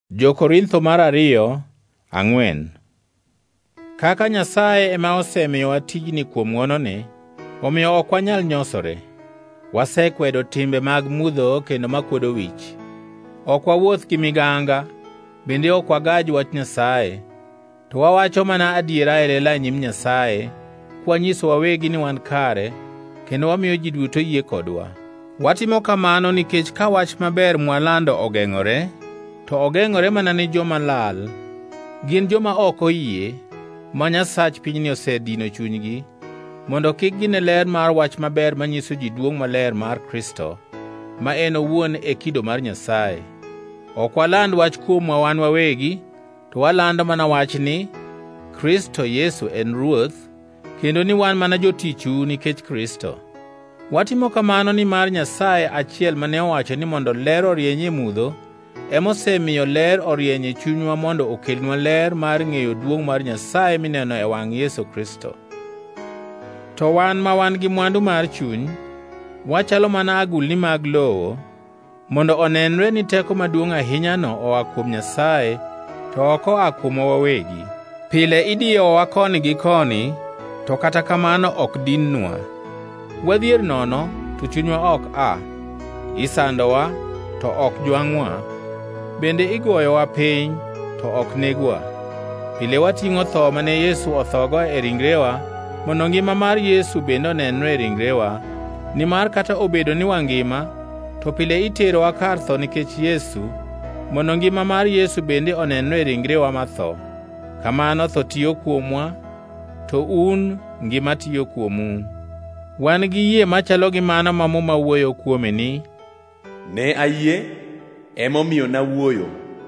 Jo-Korintho mar 2:4. Kaka Nyasaye ema osemiyowa tijni kuom ng'wonone, omiyo ok wanyal nyosore. Wasekwedo timbe mag mudho kendo makwodo wich. Ok wawuoth gi miganga, bende ok wagaj wach Nyasaye, to wawacho mana adiera e lela e nyim Nyasaye, kwanyiso wawegi ni wan kare, kendo wamiyo ji duto yie kodwa. Watimo kamano nikech ka wach maber mwalando ogeng'ore, to ogeng'ore mana ni joma lal, gin joma ok oyie, ma nyasach pinyni osedino chunygi, mondo kik gine ler mar wach maber manyiso ji duongʼ maler mar Kristo, ma en owuon e kido mar Nyasaye. Ok waland wach kuomwa wan wawegi, to walando mana wach ni Kristo Yesu en Ruoth, kendo ni wan mana jotichu nikech Kristo. Watimo kamano ni mar Nyasaye achiel mane owacho ni mondo ler orieny e mudho, emosemiyo ler orieny e chunywa mondo okelnwa ler mar ng'eyo duongʼ mar Nyasaye mineno e wangʼ Yesu Kristo. To wan ma wan gi mwandu mar chuny, wachalo mana agulni mag lowo, mondo onenre ni teko maduongʼ ahinyano oa kuom Nyasaye, to ok oa kuomwa wawegi. Pile idiyowa koni gi koni, to kata kamano ok dinnwa. Wadhier nono, to chunywa ok aa. Isandowa, to ok jwang'wa. Bende igoyowa piny, to ok negwa. Pile wating'o tho mane Yesu othogo e ringrewa, mondo ngima mar Yesu bende onenre e ringrewa. Nimar kata obedo ni wangima, to pile iterowa kar tho nikech Yesu, mondo ngima mar Yesu bende onenre e ringrewa matho. Kamano tho tiyo kuomwa, to un ngima tiyo kuomu. Wan gi yie machalo gi mano ma Muma wuoyo kuome ni, ne ayie, emomiyo nawuoyo.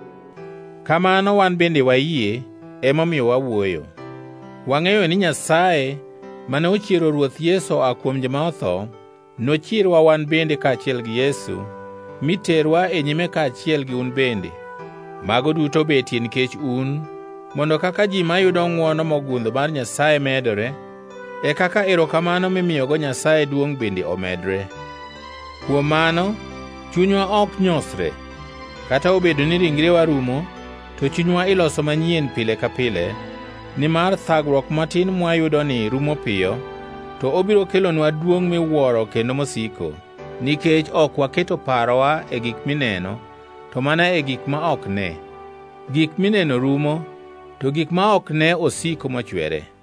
Kamano wan bende wayie, emomiyo wawuoyo. Wang'eyo ni Nyasaye, mane ochiero Ruoth Yesu oa kuom joma otho, nochierwa wan bende kaachiel gi Yesu, mi terwa e nyime kaachiel gi un bende. Mago duto betie nikech un, mondo kaka ji mayudo ng'wono mogundho mar Nyasaye medore, e kaka erokamano mimiyogo Nyasaye duongʼ bende omedre. Kuom mano, chunywa ok nyosre. Kata obedo ni ringrewa rumo, to chunywa iloso manyien pile ka pile, nimar thagruok matin mwayudoni rumo piyo, to obiro kelonwa duongʼ miwuoro kendo mosiko, nikech ok waketo parowa e gik mineno, to mana e gik ma ok ne. Gik mineno rumo, to gik ma ok ne osiko mochwere.